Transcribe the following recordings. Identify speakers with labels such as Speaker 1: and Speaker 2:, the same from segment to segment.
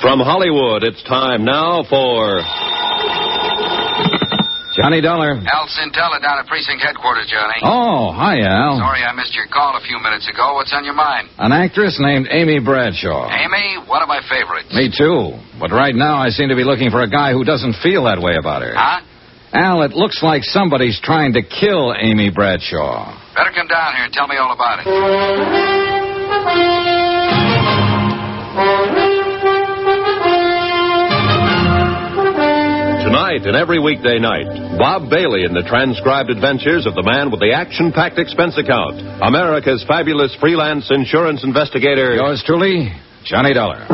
Speaker 1: From Hollywood, it's time now for...
Speaker 2: Johnny Dollar.
Speaker 3: Al Cintella down at precinct headquarters, Johnny.
Speaker 2: Oh, hi, Al.
Speaker 3: Sorry I missed your call a few minutes ago. What's on your mind?
Speaker 2: An actress named Amy Bradshaw.
Speaker 3: Amy? One of my favorites.
Speaker 2: Me too. But right now I seem to be looking for a guy who doesn't feel that way about her.
Speaker 3: Huh?
Speaker 2: Al, it looks like somebody's trying to kill Amy Bradshaw.
Speaker 3: Better come down here and tell me all about it.
Speaker 1: Tonight and every weekday night, Bob Bailey in the transcribed adventures of the man with the action-packed expense account, America's fabulous freelance insurance investigator.
Speaker 2: Yours truly, Johnny Dollar.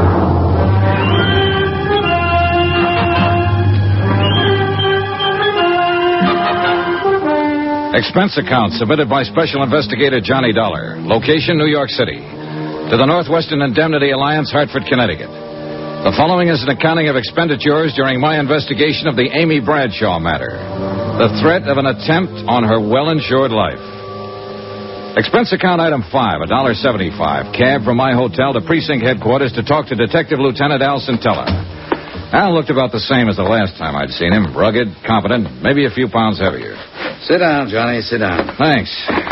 Speaker 2: Expense account submitted by Special Investigator Johnny Dollar. Location, New York City. To the Northwestern Indemnity Alliance, Hartford, Connecticut. The following is an accounting of expenditures during my investigation of the Amy Bradshaw matter. The threat of an attempt on her well-insured life. Expense account item 5, $1.75. Cab from my hotel to precinct headquarters to talk to Detective Lieutenant Al Cintella. Al looked about the same as the last time I'd seen him. Rugged, competent, maybe a few pounds heavier.
Speaker 4: Sit down, Johnny, sit down.
Speaker 2: Thanks.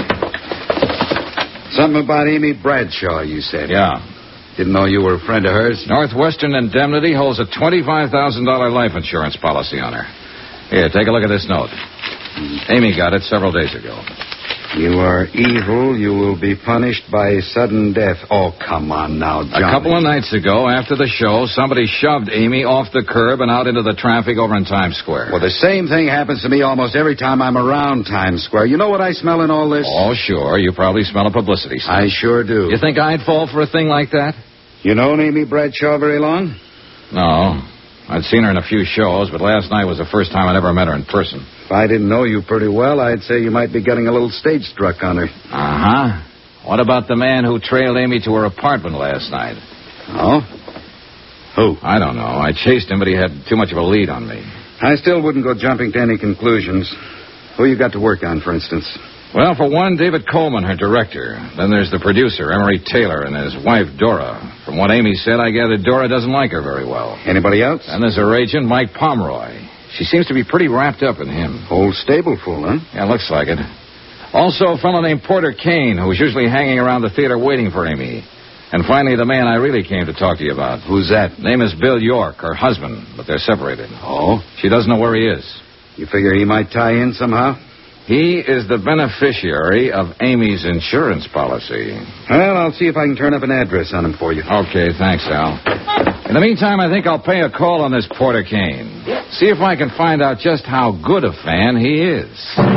Speaker 4: Something about Amy Bradshaw, you said.
Speaker 2: Yeah.
Speaker 4: Didn't know you were a friend of hers.
Speaker 2: Northwestern Indemnity holds a $25,000 life insurance policy on her. Here, take a look at this note. Amy got it several days ago.
Speaker 4: You are evil. You will be punished by sudden death. Oh, come on now, Johnny.
Speaker 2: A couple of nights ago, after the show, somebody shoved Amy off the curb and out into the traffic over in Times Square.
Speaker 4: Well, the same thing happens to me almost every time I'm around Times Square. You know what I smell in all this?
Speaker 2: Oh, sure. You probably smell a publicity stunt.
Speaker 4: I sure do.
Speaker 2: You think I'd fall for a thing like that?
Speaker 4: You known Amy Bradshaw very long?
Speaker 2: No. I'd seen her in a few shows, but last night was the first time I'd ever met her in person.
Speaker 4: If I didn't know you pretty well, I'd say you might be getting a little stage struck on her.
Speaker 2: Uh-huh. What about the man who trailed Amy to her apartment last night?
Speaker 4: Oh? Who?
Speaker 2: I don't know. I chased him, but he had too much of a lead on me.
Speaker 4: I still wouldn't go jumping to any conclusions. Who you got to work on, for instance?
Speaker 2: Well, for one, David Coleman, her director. Then there's the producer, Emery Taylor, and his wife, Dora. From what Amy said, I gather Dora doesn't like her very well.
Speaker 4: Anybody else?
Speaker 2: And there's her agent, Mike Pomeroy. She seems to be pretty wrapped up in him.
Speaker 4: Whole stable full, huh?
Speaker 2: Yeah, looks like it. Also, a fellow named Porter Kane, who's usually hanging around the theater waiting for Amy. And finally, the man I really came to talk to you about.
Speaker 4: Who's that?
Speaker 2: Name is Bill York, her husband, but they're separated.
Speaker 4: Oh?
Speaker 2: She doesn't know where he is.
Speaker 4: You figure he might tie in somehow?
Speaker 2: He is the beneficiary of Amy's insurance policy.
Speaker 4: Well, I'll see if I can turn up an address on him for you.
Speaker 2: Okay, thanks, Al. In the meantime, I think I'll pay a call on this Porter Kane. See if I can find out just how good a fan he is.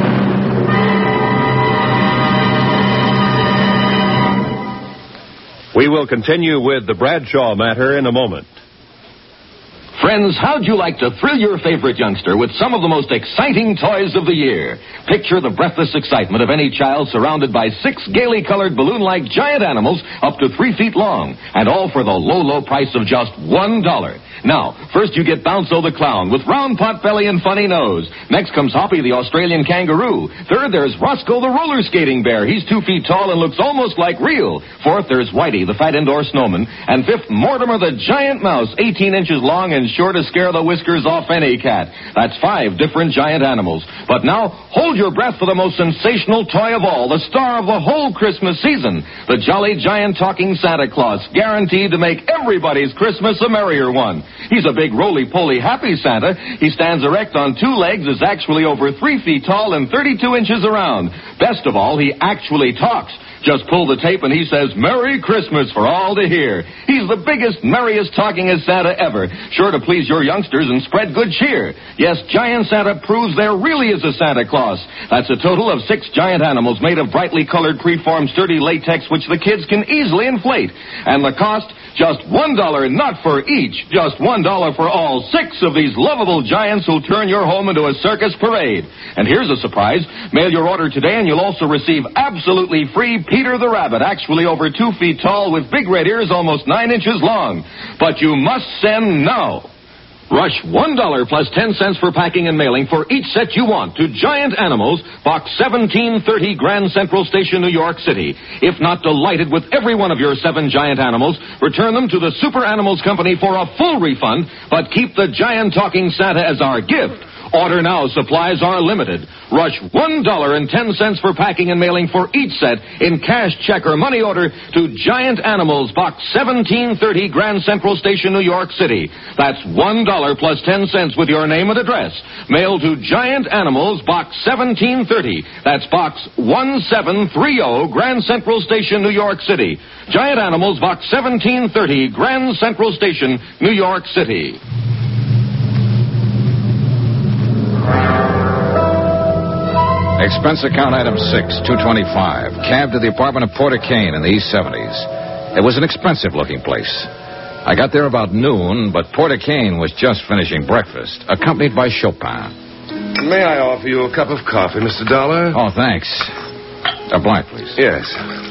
Speaker 1: We will continue with the Bradshaw matter in a moment.
Speaker 5: Friends, how'd you like to thrill your favorite youngster with some of the most exciting toys of the year? Picture the breathless excitement of any child surrounded by 6 gaily colored balloon-like giant animals up to 3 feet long, and all for the low, low price of just $1. Now, first you get Bounzo the Clown with round pot belly and funny nose. Next comes Hoppy the Australian Kangaroo. Third, there's Roscoe the Roller Skating Bear. He's 2 feet tall and looks almost like real. Fourth, there's Whitey the Fat Indoor Snowman. And fifth, Mortimer the Giant Mouse, 18 inches long and sure to scare the whiskers off any cat. That's 5 different giant animals. But now, hold your breath for the most sensational toy of all, the star of the whole Christmas season, the Jolly Giant Talking Santa Claus, guaranteed to make everybody's Christmas a merrier one. He's a big, roly-poly, happy Santa. He stands erect on 2 legs, is actually over 3 feet tall and 32 inches around. Best of all, he actually talks. Just pull the tape and he says, "Merry Christmas" for all to hear. He's the biggest, merriest, talkingest Santa ever. Sure to please your youngsters and spread good cheer. Yes, Giant Santa proves there really is a Santa Claus. That's a total of 6 giant animals made of brightly colored, preformed, sturdy latex, which the kids can easily inflate. And the cost? Just $1, not for each. Just $1 for all 6 of these lovable giants who'll turn your home into a circus parade. And here's a surprise. Mail your order today and you'll also receive absolutely free Peter the Rabbit, actually over 2 feet tall with big red ears almost 9 inches long. But you must send now. Rush $1 plus 10 cents for packing and mailing for each set you want to Giant Animals, Box 1730, Grand Central Station, New York City. If not delighted with every one of your 7 Giant Animals, return them to the Super Animals Company for a full refund, but keep the Giant Talking Santa as our gift. Order now. Supplies are limited. Rush $1.10 for packing and mailing for each set in cash, check, or money order to Giant Animals, Box 1730, Grand Central Station, New York City. That's $1 plus 10 cents with your name and address. Mail to Giant Animals, Box 1730. That's Box 1730, Grand Central Station, New York City. Giant Animals, Box 1730, Grand Central Station, New York City.
Speaker 2: Expense account item 6, $225. Cab to the apartment of Porter Kane in the East 70s. It was an expensive-looking place. I got there about noon, but Porter Kane was just finishing breakfast, accompanied by Chopin.
Speaker 6: May I offer you a cup of coffee, Mr. Dollar?
Speaker 2: Oh, thanks. A blind, please.
Speaker 6: Yes.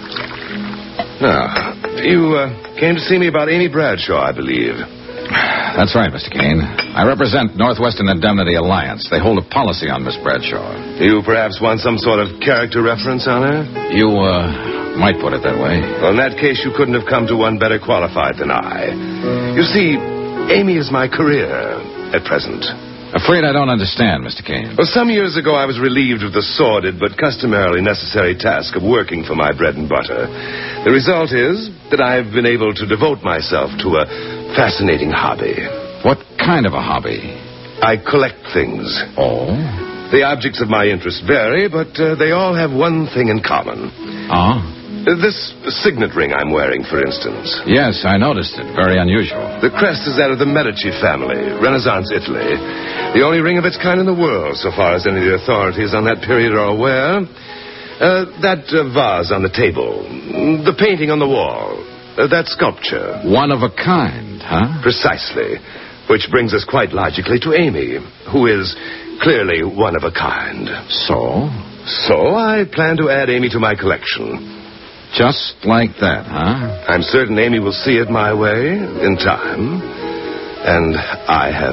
Speaker 6: Now, you came to see me about Amy Bradshaw, I believe.
Speaker 2: That's right, Mr. Kane. I represent Northwestern Indemnity Alliance. They hold a policy on Miss Bradshaw.
Speaker 6: You perhaps want some sort of character reference on her?
Speaker 2: You, might put it that way.
Speaker 6: Well, in that case, you couldn't have come to one better qualified than I. You see, Amy is my career at present.
Speaker 2: Afraid I don't understand, Mr. Kane.
Speaker 6: Well, some years ago, I was relieved of the sordid but customarily necessary task of working for my bread and butter. The result is that I've been able to devote myself to a fascinating hobby.
Speaker 2: What kind of a hobby?
Speaker 6: I collect things.
Speaker 2: Oh?
Speaker 6: The objects of my interest vary, but they all have one thing in common.
Speaker 2: Oh?
Speaker 6: This signet ring I'm wearing, for instance.
Speaker 2: Yes, I noticed it. Very unusual.
Speaker 6: The crest is that of the Medici family, Renaissance Italy. The only ring of its kind in the world, so far as any of the authorities on that period are aware. That vase on the table. The painting on the wall. That sculpture.
Speaker 2: One of a kind, huh?
Speaker 6: Precisely. Which brings us quite logically to Amy, who is clearly one of a kind.
Speaker 2: So?
Speaker 6: So I plan to add Amy to my collection.
Speaker 2: Just like that, huh?
Speaker 6: I'm certain Amy will see it my way in time. And I have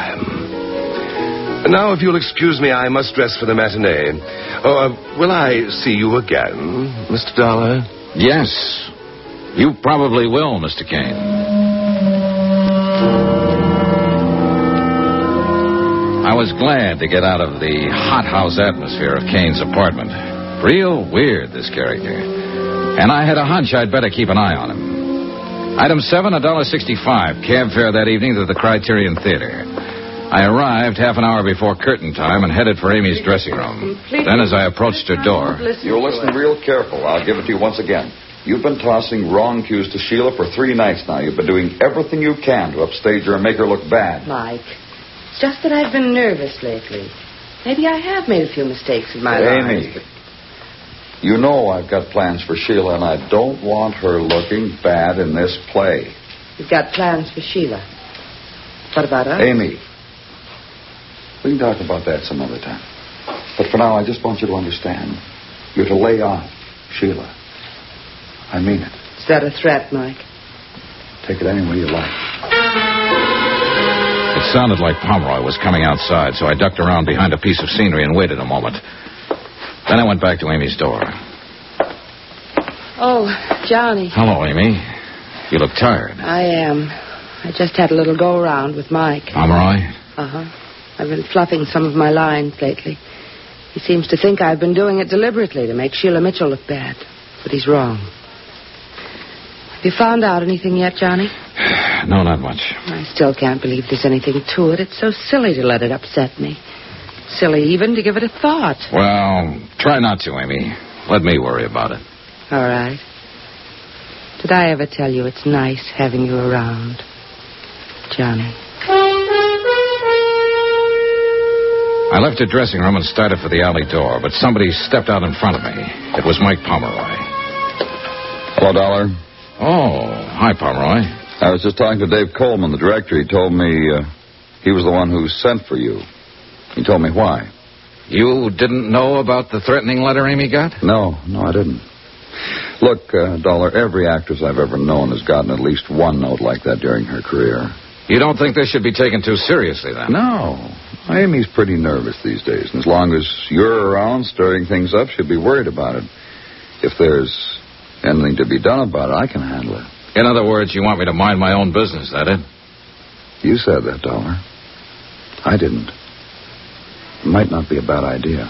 Speaker 6: time. Now, if you'll excuse me, I must dress for the matinee. Will I see you again, Mr. Dollar?
Speaker 2: Yes. You probably will, Mr. Kane. I was glad to get out of the hothouse atmosphere of Kane's apartment. Real weird, this character. And I had a hunch I'd better keep an eye on him. Item 7, $1.65. Cab fare that evening to the Criterion Theater. I arrived half an hour before curtain time and headed for Amy's dressing room. Then, as I approached her door...
Speaker 7: You'll listen real careful. I'll give it to you once again. You've been tossing wrong cues to Sheila for 3 nights now. You've been doing everything you can to upstage her and make her look bad.
Speaker 8: Mike, it's just that I've been nervous lately. Maybe I have made a few mistakes in my life.
Speaker 7: Amy, you know I've got plans for Sheila, and I don't want her looking bad in this play.
Speaker 8: You've got plans for Sheila. What about us?
Speaker 7: Amy, we can talk about that some other time. But for now, I just want you to understand. You're to lay off Sheila. I mean it.
Speaker 8: Is that a threat, Mike?
Speaker 7: Take it any way you like.
Speaker 2: It sounded like Pomeroy was coming outside, so I ducked around behind a piece of scenery and waited a moment. Then I went back to Amy's door.
Speaker 8: Oh, Johnny.
Speaker 2: Hello, Amy. You look tired.
Speaker 8: I am. I just had a little go-around with Mike.
Speaker 2: Pomeroy?
Speaker 8: Uh-huh. I've been fluffing some of my lines lately. He seems to think I've been doing it deliberately to make Sheila Mitchell look bad. But he's wrong. Have you found out anything yet, Johnny?
Speaker 2: No, not much.
Speaker 8: I still can't believe there's anything to it. It's so silly to let it upset me. Silly even to give it a thought.
Speaker 2: Well, try not to, Amy. Let me worry about it.
Speaker 8: All right. Did I ever tell you it's nice having you around, Johnny?
Speaker 2: I left the dressing room and started for the alley door, but somebody stepped out in front of me. It was Mike Pomeroy.
Speaker 7: Hello, Dollar.
Speaker 2: Oh, hi, Pomeroy.
Speaker 7: I was just talking to Dave Coleman, the director. He told me he was the one who sent for you. He told me why.
Speaker 2: You didn't know about the threatening letter Amy got?
Speaker 7: No, I didn't. Look, Dollar, every actress I've ever known has gotten at least one note like that during her career.
Speaker 2: You don't think this should be taken too seriously, then?
Speaker 7: No. Amy's pretty nervous these days, and as long as you're around stirring things up, she'll be worried about it. If there's anything to be done about it, I can handle it.
Speaker 2: In other words, you want me to mind my own business, that it?
Speaker 7: You said that, Dollar. I didn't. It might not be a bad idea.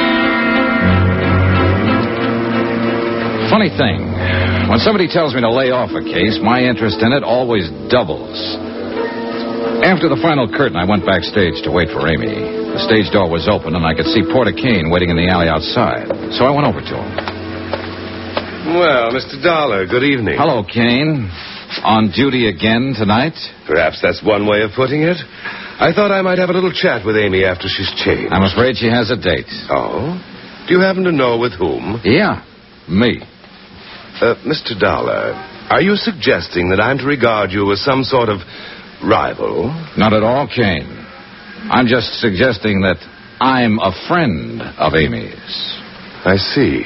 Speaker 2: Funny thing, when somebody tells me to lay off a case, my interest in it always doubles. After the final curtain, I went backstage to wait for Amy. The stage door was open, and I could see Porter Kane waiting in the alley outside. So I went over to him.
Speaker 6: Well, Mr. Dollar, good evening.
Speaker 2: Hello, Kane. On duty again tonight?
Speaker 6: Perhaps that's one way of putting it. I thought I might have a little chat with Amy after she's changed.
Speaker 2: I'm afraid she has a date.
Speaker 6: Oh? Do you happen to know with whom?
Speaker 2: Yeah, me.
Speaker 6: Mr. Dollar, are you suggesting that I'm to regard you as some sort of rival?
Speaker 2: Not at all, Kane. I'm just suggesting that I'm a friend of Amy's.
Speaker 6: I see.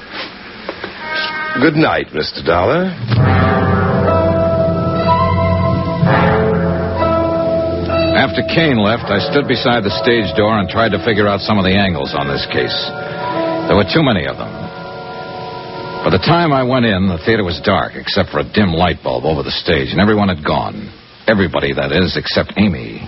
Speaker 6: Good night, Mr. Dollar.
Speaker 2: After Kane left, I stood beside the stage door and tried to figure out some of the angles on this case. There were too many of them. By the time I went in, the theater was dark, except for a dim light bulb over the stage, and everyone had gone. Everybody, that is, except Amy.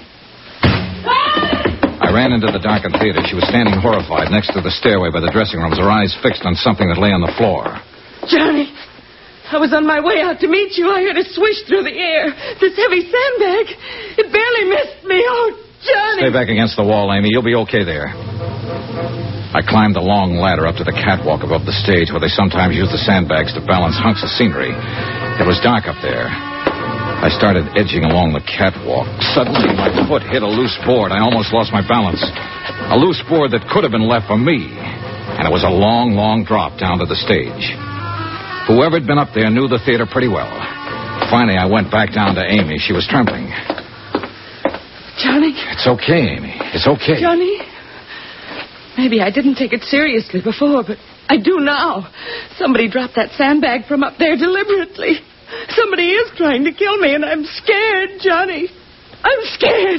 Speaker 2: I ran into the darkened theater. She was standing horrified next to the stairway by the dressing rooms, her eyes fixed on something that lay on the floor.
Speaker 9: Johnny, I was on my way out to meet you. I heard a swish through the air. This heavy sandbag. It barely missed me. Oh, Johnny.
Speaker 2: Stay back against the wall, Amy. You'll be okay there. I climbed the long ladder up to the catwalk above the stage where they sometimes use the sandbags to balance hunks of scenery. It was dark up there. I started edging along the catwalk. Suddenly, my foot hit a loose board. I almost lost my balance. A loose board that could have been left for me. And it was a long, long drop down to the stage. Whoever had been up there knew the theater pretty well. Finally, I went back down to Amy. She was trembling.
Speaker 9: Johnny?
Speaker 2: It's okay, Amy. It's okay.
Speaker 9: Johnny? Maybe I didn't take it seriously before, but I do now. Somebody dropped that sandbag from up there deliberately. Somebody is trying to kill me, and I'm scared, Johnny. I'm scared.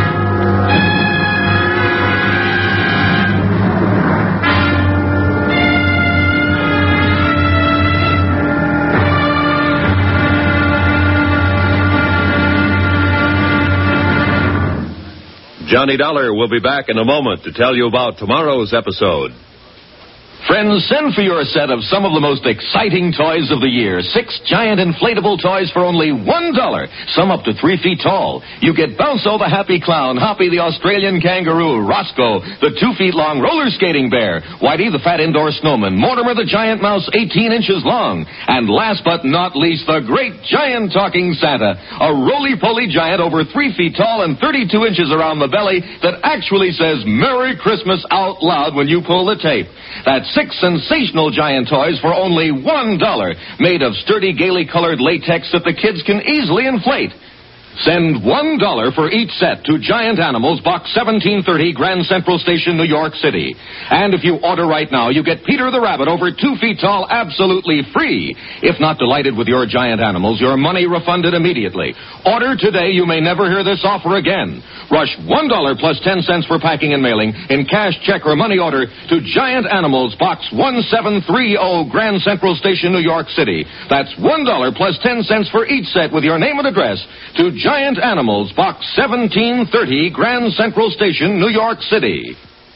Speaker 1: Johnny Dollar will be back in a moment to tell you about tomorrow's episode.
Speaker 5: Friends, send for your set of some of the most exciting toys of the year. 6 giant inflatable toys for only $1. Some up to 3 feet tall. You get Bounco the Happy Clown, Hoppy the Australian Kangaroo, Roscoe the 2 feet long roller skating bear, Whitey the fat indoor snowman, Mortimer the giant mouse 18 inches long, and last but not least, the great giant talking Santa, a roly-poly giant over 3 feet tall and 32 inches around the belly that actually says Merry Christmas out loud when you pull the tape. That's 6 sensational giant toys for only $1, made of sturdy, gaily colored latex that the kids can easily inflate. Send $1 for each set to Giant Animals, Box 1730, Grand Central Station, New York City. And if you order right now, you get Peter the Rabbit, over 2 feet tall, absolutely free. If not delighted with your Giant Animals, your money refunded immediately. Order today. You may never hear this offer again. Rush $1 plus 10 cents for packing and mailing in cash, check, or money order to Giant Animals, Box 1730, Grand Central Station, New York City. That's $1 plus 10 cents for each set with your name and address to Giant Animals, Box 1730, Grand Central Station, New York City.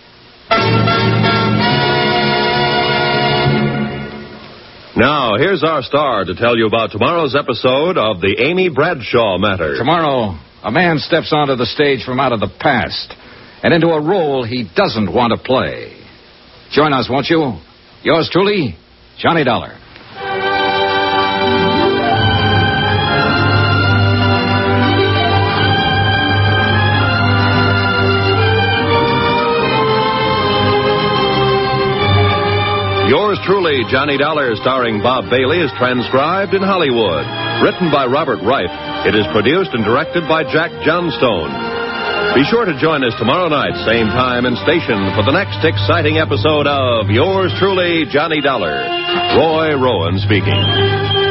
Speaker 1: Now, here's our star to tell you about tomorrow's episode of the Amy Bradshaw Matter.
Speaker 2: Tomorrow, a man steps onto the stage from out of the past and into a role he doesn't want to play. Join us, won't you? Yours truly, Johnny Dollar.
Speaker 1: Yours truly, Johnny Dollar, starring Bob Bailey, is transcribed in Hollywood. Written by Robert Reif. It is produced and directed by Jack Johnstone. Be sure to join us tomorrow night, same time and station, for the next exciting episode of Yours truly, Johnny Dollar. Roy Rowan speaking.